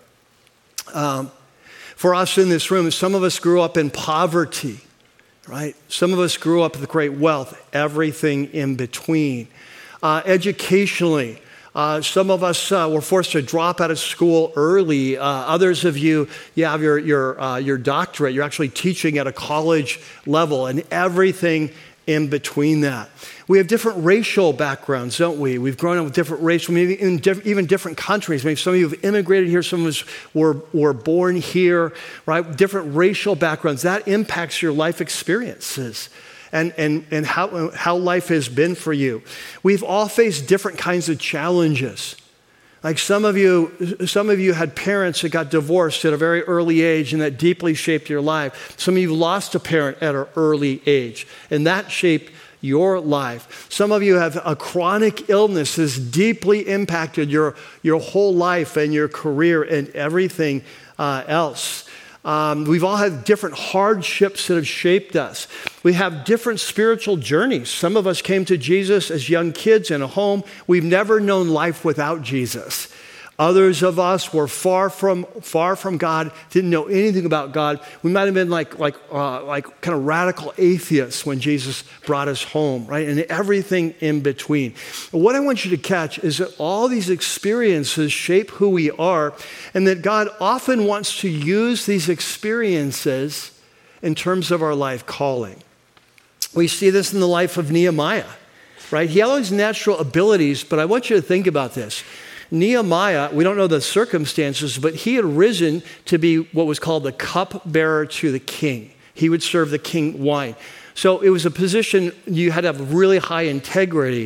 Um, for us in this room, some of us grew up in poverty, right? Some of us grew up with great wealth, everything in between. Uh, educationally, Uh, some of us uh, were forced to drop out of school early. Uh, others of you, you have your your uh, your doctorate. You're actually teaching at a college level, and everything in between that. We have different racial backgrounds, don't we? We've grown up with different racial, maybe in diff- even different countries. Maybe some of you have immigrated here. Some of us were were born here, right? Different racial backgrounds. That impacts your life experiences. And, and, and how, how life has been for you. We've all faced different kinds of challenges. Like some of you, some of you had parents that got divorced at a very early age and that deeply shaped your life. Some of you lost a parent at an early age and that shaped your life. Some of you have a chronic illness that's deeply impacted your, your whole life and your career and everything uh, else. Um, we've all had different hardships that have shaped us. We have different spiritual journeys. Some of us came to Jesus as young kids in a home. We've never known life without Jesus. Others of us were far from far from God, didn't know anything about God. We might have been like like uh, like kind of radical atheists when Jesus brought us home, right? And everything in between. What I want you to catch is that all these experiences shape who we are, and that God often wants to use these experiences in terms of our life calling. We see this in the life of Nehemiah, right? He had all these natural abilities, but I want you to think about this. Nehemiah, we don't know the circumstances, but he had risen to be what was called the cupbearer to the king. He would serve the king wine. So it was a position you had to have really high integrity.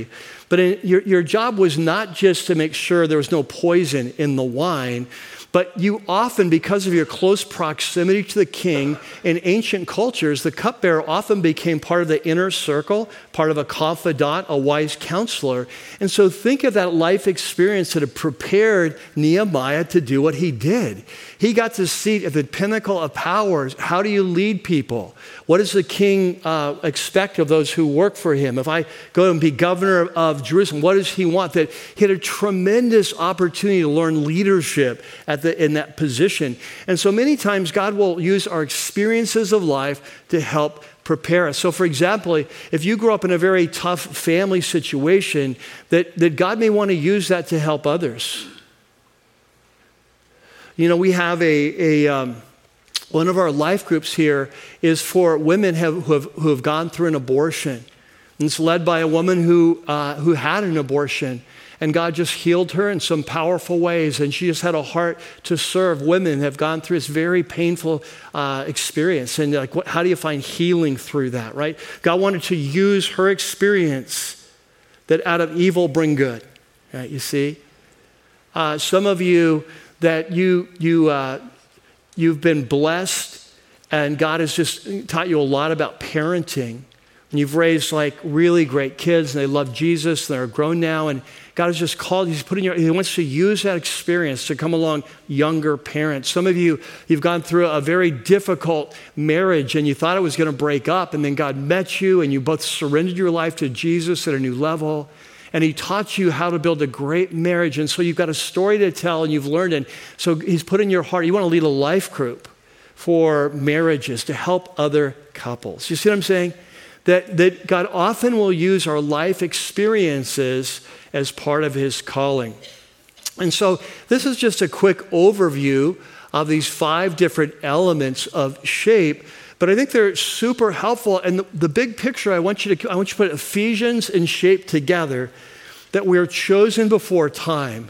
But in, your, your job was not just to make sure there was no poison in the wine, but you often, because of your close proximity to the king, in ancient cultures, the cupbearer often became part of the inner circle, part of a confidant, a wise counselor. And so think of that life experience that had prepared Nehemiah to do what he did. He got to see at the pinnacle of power. How do you lead people? What does the king uh, expect of those who work for him? If I go and be governor of Jerusalem, what does he want? That he had a tremendous opportunity to learn leadership at the, in that position. And so many times God will use our experiences of life to help prepare us. So for example, if you grew up in a very tough family situation, that, that God may want to use that to help others. You know, we have a, a um, one of our life groups here is for women have, who, have, who have gone through an abortion. And it's led by a woman who, uh, who had an abortion. And God just healed her in some powerful ways. And she just had a heart to serve women who have gone through this very painful uh, experience. And like, what, how do you find healing through that, right? God wanted to use her experience that out of evil bring good, right? You see? Uh, some of you that you, you, uh, you've been blessed and God has just taught you a lot about parenting. And you've raised like really great kids and they love Jesus and they're grown now. And God has just called, he's putting your, he wants to use that experience to come along younger parents. Some of you, you've gone through a very difficult marriage and you thought it was going to break up. And then God met you and you both surrendered your life to Jesus at a new level. And he taught you how to build a great marriage. And so you've got a story to tell and you've learned. And so he's put in your heart, you want to lead a life group for marriages to help other couples. You see what I'm saying? That, that God often will use our life experiences as part of his calling. And so this is just a quick overview of these five different elements of shape, but I think they're super helpful. And the, the big picture, I want you to I want you to put Ephesians and shape together, that we're chosen before time.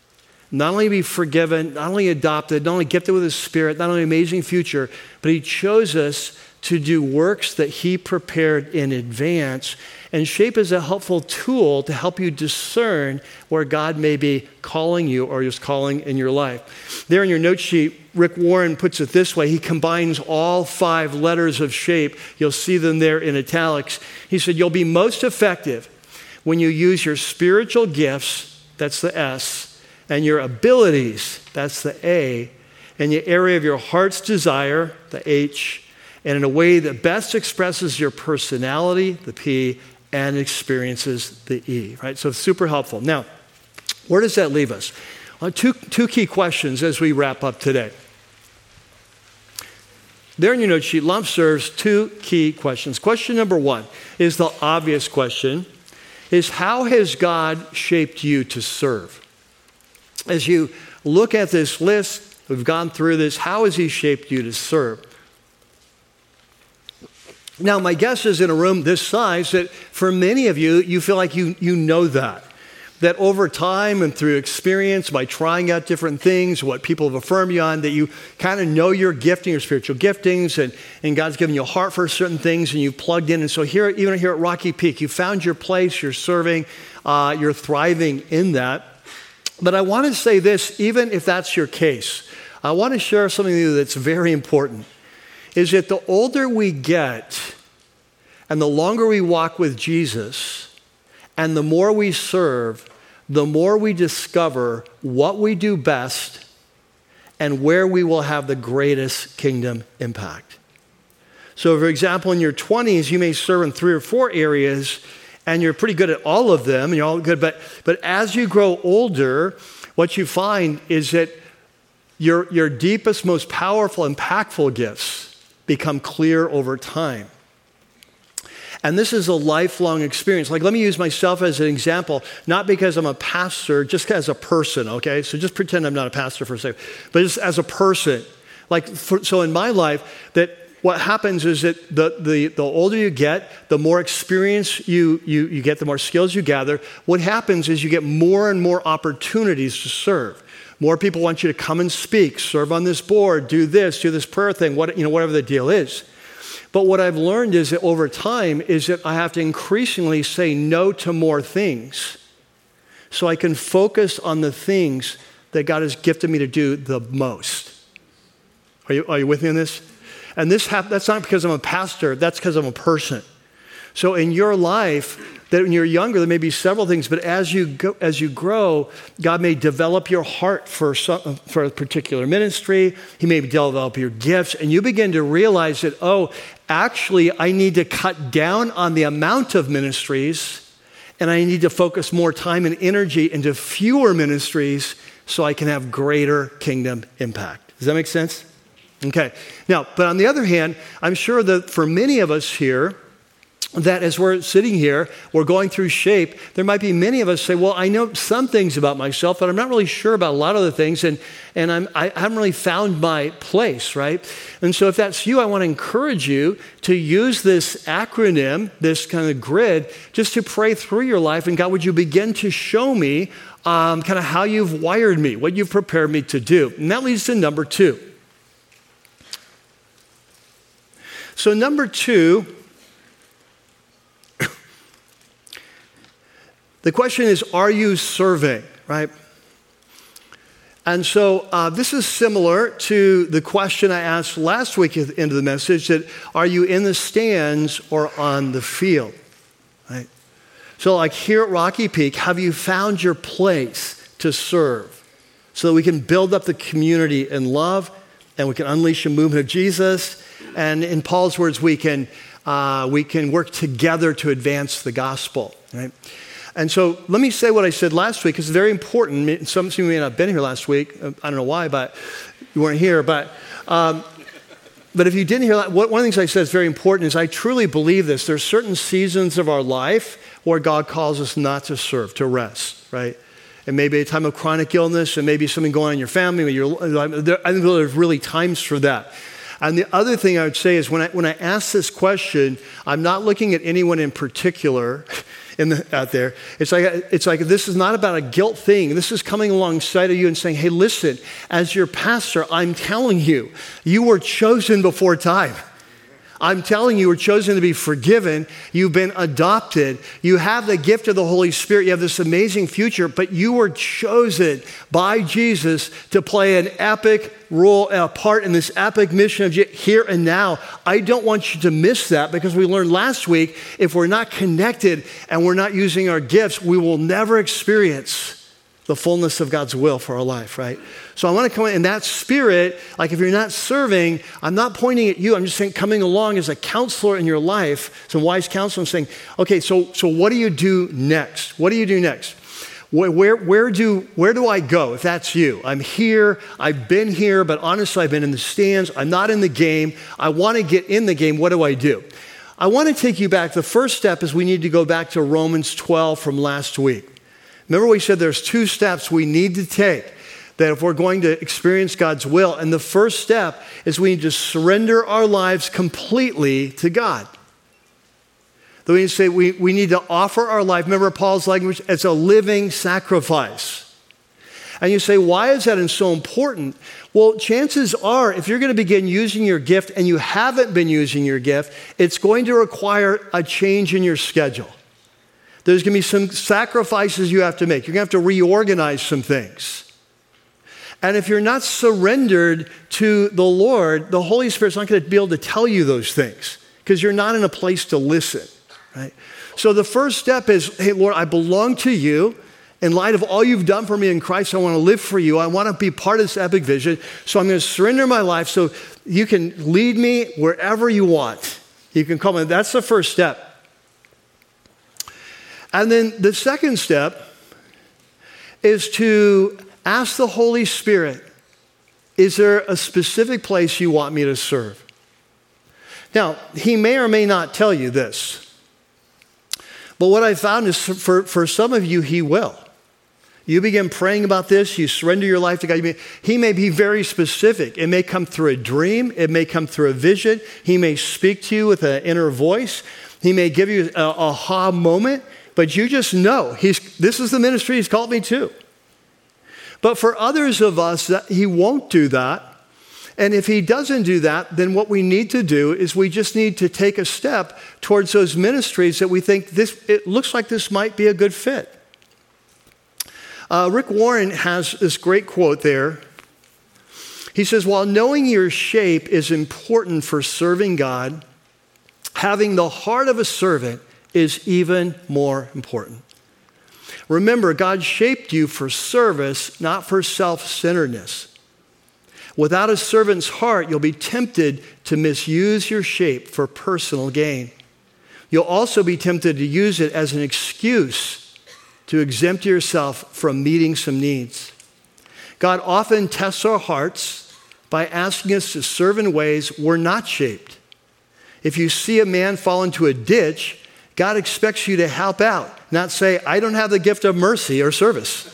Not only be forgiven, not only adopted, not only gifted with his Spirit, not only amazing future, but he chose us to do works that he prepared in advance. And shape is a helpful tool to help you discern where God may be calling you or is calling in your life. There in your note sheet, Rick Warren puts it this way. He combines all five letters of shape. You'll see them there in italics. He said, you'll be most effective when you use your spiritual gifts, that's the S, and your abilities, that's the A, and the area of your heart's desire, the H, and in a way that best expresses your personality, the P, and experiences, the E, right? So it's super helpful. Now, where does that leave us? Well, two, two key questions as we wrap up today. There in your note sheet, Lump serves two key questions. Question number one is the obvious question, is how has God shaped you to serve? As you look at this list, we've gone through this, how has he shaped you to serve? Now, my guess is in a room this size that for many of you, you feel like you, you know that. That over time and through experience, by trying out different things, what people have affirmed you on, that you kind of know your gifting, your spiritual giftings, and, and God's given you a heart for certain things, and you've plugged in. And so here, even here at Rocky Peak, you found your place, you're serving, uh, you're thriving in that. But I want to say this, even if that's your case, I want to share something with you that's very important. Is that the older we get and the longer we walk with Jesus and the more we serve, the more we discover what we do best and where we will have the greatest kingdom impact. So for example, in your twenties, you may serve in three or four areas and you're pretty good at all of them and you're all good, but, but as you grow older, what you find is that your, your deepest, most powerful, impactful gifts become clear over time. And this is a lifelong experience. Like, let me use myself as an example, not because I'm a pastor, just as a person, okay? So just pretend I'm not a pastor for a second, but just as a person. Like, for, so in my life, that what happens is that the, the, the older you get, the more experience you, you, you get, the more skills you gather. What happens is you get more and more opportunities to serve. More people want you to come and speak, serve on this board, do this, do this prayer thing, what, you know, whatever the deal is. But what I've learned is that over time is that I have to increasingly say no to more things so I can focus on the things that God has gifted me to do the most. Are you, are you with me on this? And this hap- that's not because I'm a pastor, that's because I'm a person. So in your life, that when you're younger, there may be several things, but as you go, as you grow, God may develop your heart for some, for a particular ministry. He may develop your gifts, and you begin to realize that, oh, actually, I need to cut down on the amount of ministries, and I need to focus more time and energy into fewer ministries so I can have greater kingdom impact. Does that make sense? Okay. Now, but on the other hand, I'm sure that for many of us here, that as we're sitting here, we're going through shape, there might be many of us say, well, I know some things about myself, but I'm not really sure about a lot of the things, and, and I'm, I haven't really found my place, right? And so if that's you, I want to encourage you to use this acronym, this kind of grid, just to pray through your life, and God, would you begin to show me um, kind of how you've wired me, what you've prepared me to do? And that leads to number two. So number two, the question is, are you serving, right? And so uh, this is similar to the question I asked last week at the end of the message, that are you in the stands or on the field, right? So like here at Rocky Peak, have you found your place to serve so that we can build up the community in love and we can unleash a movement of Jesus? And in Paul's words, we can, uh, we can work together to advance the gospel, right? And so let me say what I said last week. It's very important. Some of you may not have been here last week. I don't know why, but you weren't here. But um, but if you didn't hear that, one of the things I said is very important is I truly believe this. There's certain seasons of our life where God calls us not to serve, to rest, right? It may be a time of chronic illness. It may be something going on in your family. Your, I think there's really times for that. And the other thing I would say is when I, when I ask this question, I'm not looking at anyone in particular in the, out there. It's like, it's like this is not about a guilt thing. This is coming alongside of you and saying, hey, listen, as your pastor, I'm telling you, you were chosen before time. I'm telling you, you were chosen to be forgiven. You've been adopted. You have the gift of the Holy Spirit. You have this amazing future, but you were chosen by Jesus to play an epic role, a part in this epic mission of here and now. I don't want you to miss that, because we learned last week, if we're not connected and we're not using our gifts, we will never experience the fullness of God's will for our life, right? So I want to come in that spirit, like if you're not serving, I'm not pointing at you, I'm just saying coming along as a counselor in your life, some wise counsel, and saying, okay, so so what do you do next? What do you do next? Where, where, where, do, where do I go if that's you? I'm here, I've been here, but honestly, I've been in the stands, I'm not in the game, I want to get in the game, what do I do? I want to take you back. The first step is we need to go back to Romans twelve from last week. Remember we said there's two steps we need to take that if we're going to experience God's will. And the first step is we need to surrender our lives completely to God. That we need to say we, we need to offer our life. Remember Paul's language, it's a living sacrifice. And you say, why is that so important? Well, chances are if you're going to begin using your gift and you haven't been using your gift, it's going to require a change in your schedule. There's going to be some sacrifices you have to make. You're going to have to reorganize some things. And if you're not surrendered to the Lord, the Holy Spirit's not going to be able to tell you those things because you're not in a place to listen, right? So the first step is, hey, Lord, I belong to you. In light of all you've done for me in Christ, I want to live for you. I want to be part of this epic vision. So I'm going to surrender my life so you can lead me wherever you want. You can call me. That's the first step. And then the second step is to ask the Holy Spirit, is there a specific place you want me to serve? Now, he may or may not tell you this. But what I found is for, for some of you, he will. You begin praying about this, you surrender your life to God. May, he may be very specific. It may come through a dream. It may come through a vision. He may speak to you with an inner voice. He may give you an aha moment. But you just know, he's, this is the ministry he's called me to. But for others of us, that he won't do that. And if he doesn't do that, then what we need to do is we just need to take a step towards those ministries that we think this, it looks like this might be a good fit. Uh, Rick Warren has this great quote there. He says, while knowing your shape is important for serving God, having the heart of a servant is even more important. Remember, God shaped you for service, not for self-centeredness. Without a servant's heart, you'll be tempted to misuse your shape for personal gain. You'll also be tempted to use it as an excuse to exempt yourself from meeting some needs. God often tests our hearts by asking us to serve in ways we're not shaped. If you see a man fall into a ditch, God expects you to help out, not say, I don't have the gift of mercy or service.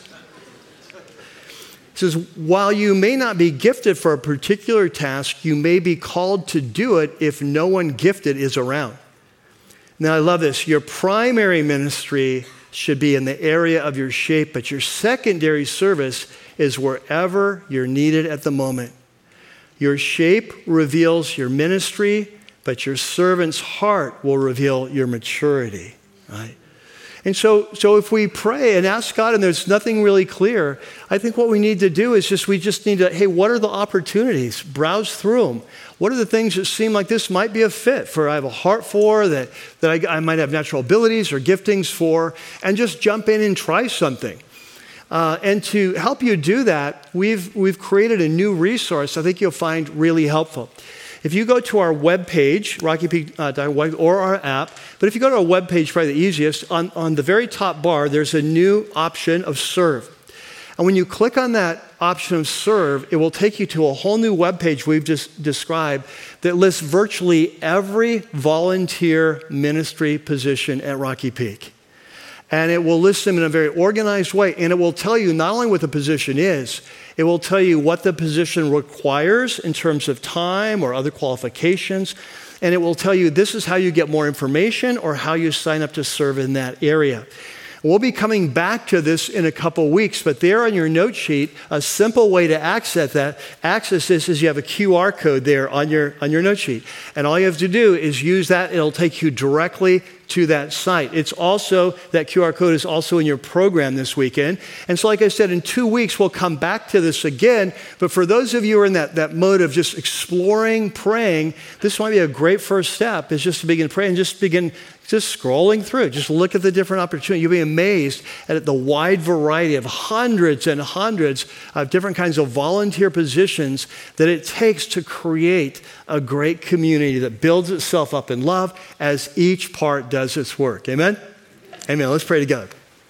He says, while you may not be gifted for a particular task, you may be called to do it if no one gifted is around. Now, I love this. Your primary ministry should be in the area of your shape, but your secondary service is wherever you're needed at the moment. Your shape reveals your ministry, but your servant's heart will reveal your maturity, right? And so, so if we pray and ask God and there's nothing really clear, I think what we need to do is just, we just need to, hey, what are the opportunities? Browse through them. What are the things that seem like this might be a fit for, I have a heart for, that, that I, I might have natural abilities or giftings for, and just jump in and try something. Uh, and to help you do that, we've, we've created a new resource I think you'll find really helpful. If you go to our webpage, rocky peak dot org, or our app, but if you go to our webpage, probably the easiest, on, on the very top bar, there's a new option of serve. And when you click on that option of serve, it will take you to a whole new webpage we've just described that lists virtually every volunteer ministry position at Rocky Peak. And it will list them in a very organized way. And it will tell you not only what the position is, it will tell you what the position requires in terms of time or other qualifications. And it will tell you this is how you get more information or how you sign up to serve in that area. We'll be coming back to this in a couple weeks, but there on your note sheet, a simple way to access that, access this is you have a Q R code there on your, on your note sheet. And all you have to do is use that. It'll take you directly to that site. It's also, that Q R code is also in your program this weekend. And so like I said, in two weeks, we'll come back to this again. But for those of you who are in that, that mode of just exploring, praying, this might be a great first step, is just to begin praying, just begin just scrolling through. Just look at the different opportunities. You'll be amazed at the wide variety of hundreds and hundreds of different kinds of volunteer positions that it takes to create a great community that builds itself up in love as each part does its work. Amen? Amen. Let's pray together.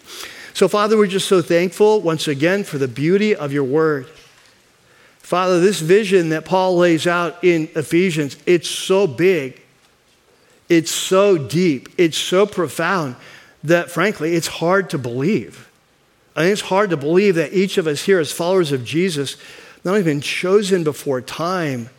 So, Father, we're just so thankful once again for the beauty of your word. Father, this vision that Paul lays out in Ephesians, it's so big. It's so deep. It's so profound that, frankly, it's hard to believe. I think it's hard to believe that each of us here as followers of Jesus not only been chosen before time,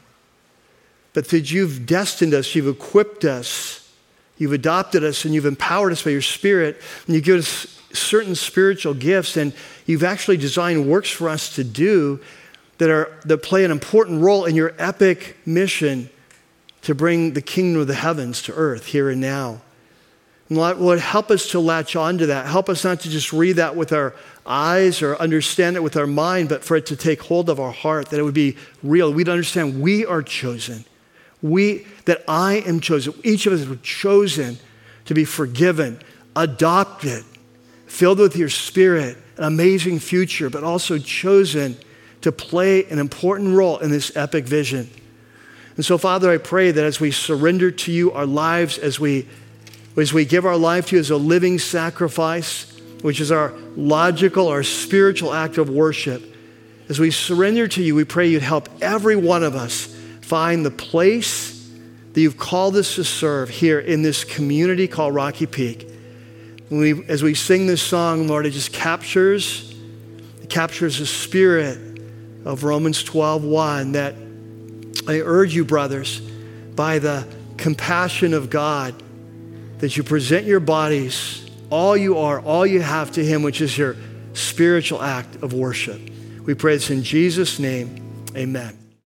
but that you've destined us, you've equipped us, you've adopted us, and you've empowered us by your Spirit, and you give us certain spiritual gifts, and you've actually designed works for us to do that are that play an important role in your epic mission to bring the kingdom of the heavens to earth here and now. And Lord, help us to latch onto that. Help us not to just read that with our eyes or understand it with our mind, but for it to take hold of our heart, that it would be real. We'd understand we are chosen. We, that I am chosen. Each of us were chosen to be forgiven, adopted, filled with your Spirit, an amazing future, but also chosen to play an important role in this epic vision. And so, Father, I pray that as we surrender to you our lives, as we, as we give our life to you as a living sacrifice, which is our logical, our spiritual act of worship, as we surrender to you, we pray you'd help every one of us find the place that you've called us to serve here in this community called Rocky Peak. When we, as we sing this song, Lord, it just captures, it captures the spirit of Romans twelve one, that I urge you, brothers, by the compassion of God, that you present your bodies, all you are, all you have to him, which is your spiritual act of worship. We pray this in Jesus' name. Amen.